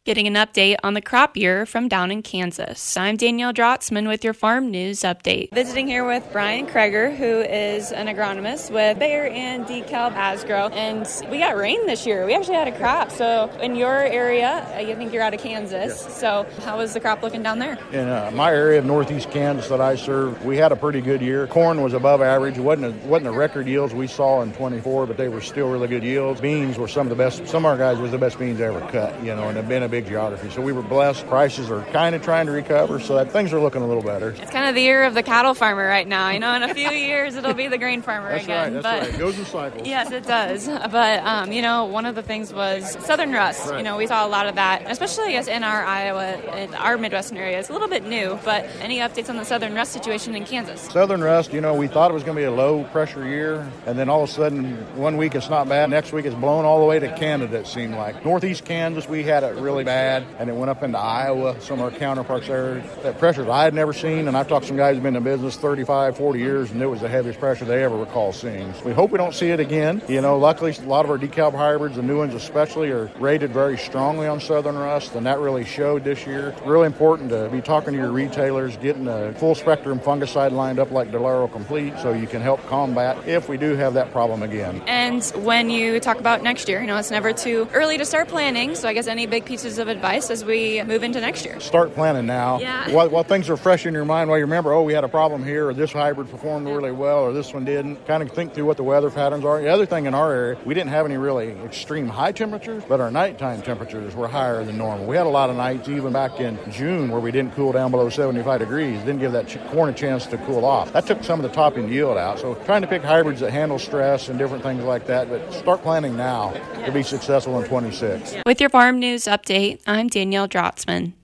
Getting an update on the crop year from down in Kansas. I'm Danielle Drotzman with your Farm News Update. Visiting here with Brian Kreger, who is an agronomist with Bayer and DeKalb Asgrow. And we got rain this year. We actually had a crop. So in your area, I think you're out of Kansas. Yes. So how is the crop looking down there? In my area of northeast Kansas that I serve, we had a pretty good year. Corn was above average. It wasn't the record yields we saw in 24, but they were still really good yields. Beans were some of the best. Some of our guys was the best beans they ever cut, and have been a big geography. So we were blessed. Prices are kind of trying to recover, so that things are looking a little better. It's kind of the year of the cattle farmer right now. In a few years it'll be the grain farmer again. That's right. It goes in cycles. Yes, it does. But, one of the things was southern rust. Right. We saw a lot of that, especially, I guess, in our Iowa and our Midwestern area. It's a little bit new, but any updates on the southern rust situation in Kansas? Southern rust, we thought it was going to be a low pressure year, and then all of a sudden, one week it's not bad, next week it's blown all the way to Canada, it seemed like. Northeast Kansas, we had it really bad, and it went up into Iowa, some of our counterparts there. That pressure I had never seen, and I've talked to some guys who've been in business 35, 40 years, and it was the heaviest pressure they ever recall seeing. We hope we don't see it again. Luckily, a lot of our DeKalb hybrids, the new ones especially, are rated very strongly on southern rust, and that really showed this year. It's really important to be talking to your retailers, getting a full spectrum fungicide lined up like Delaro Complete so you can help combat if we do have that problem again. And when you talk about next year, it's never too early to start planning, so I guess any big pieces of advice as we move into next year? Start planning now. Yeah. While things are fresh in your mind, while you remember, we had a problem here, or this hybrid performed really well, or this one didn't. Kind of think through what the weather patterns are. The other thing in our area, we didn't have any really extreme high temperatures, but our nighttime temperatures were higher than normal. We had a lot of nights, even back in June, where we didn't cool down below 75 degrees. Didn't give that corn a chance to cool off. That took some of the topping yield out. So trying to pick hybrids that handle stress and different things like that, but start planning now to be successful in 26. With your Farm News Update, I'm Danielle Drotzman.